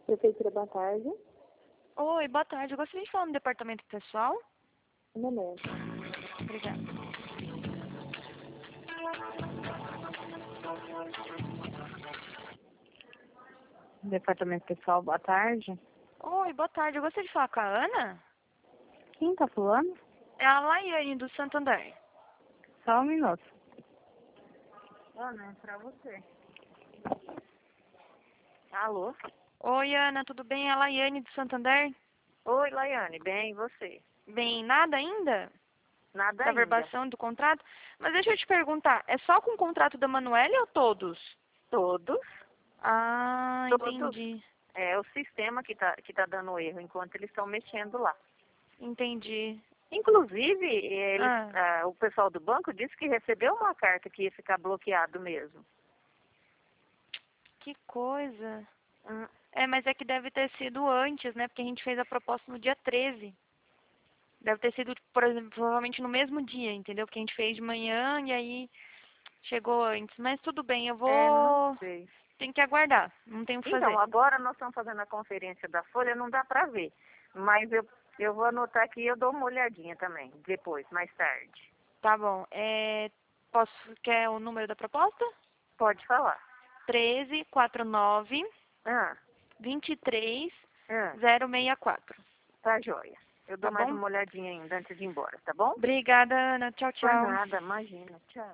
Prefeitura, boa tarde. Oi, boa tarde. Eu gostaria de falar no departamento pessoal. Um momento. Obrigada. Departamento pessoal, boa tarde. Oi, boa tarde. Eu gostaria de falar com a Ana. Quem tá falando? É a Laiane do Santander. Só um minuto. Ana, é pra você. Alô? Oi, Ana, tudo bem? É a Laiane do Santander? Oi, Laiane, bem, e você? Bem, nada ainda? Nada Da ainda. verbação do contrato? Mas deixa eu te perguntar, é só com o contrato da Manuela ou todos? Todos? Ah, Todos. entendi. É o sistema que tá dando erro enquanto eles estão mexendo lá. Entendi. Inclusive, Ah, o pessoal do banco disse que recebeu uma carta que ia ficar bloqueado mesmo. que coisa. Hum, É, mas é que deve ter sido antes, né? Porque a gente fez a proposta no dia 13. Deve ter sido, por exemplo, provavelmente no mesmo dia, entendeu? Porque a gente fez de manhã e aí chegou antes. Mas tudo bem, eu não vou. sei. Tem que aguardar. Não tem o que Então, fazer. agora nós estamos fazendo a conferência da Folha, não dá para ver. Mas eu vou anotar aqui e eu dou uma olhadinha também, depois, mais tarde. Tá bom. Posso. Quer o número da proposta? Pode falar. 1349 Ah, 23 ah, 064. tá joia. Eu Tá dou mais bom? uma olhadinha ainda antes de ir embora, tá bom? Obrigada, Ana. Tchau, Por tchau. nada, imagina. Tchau.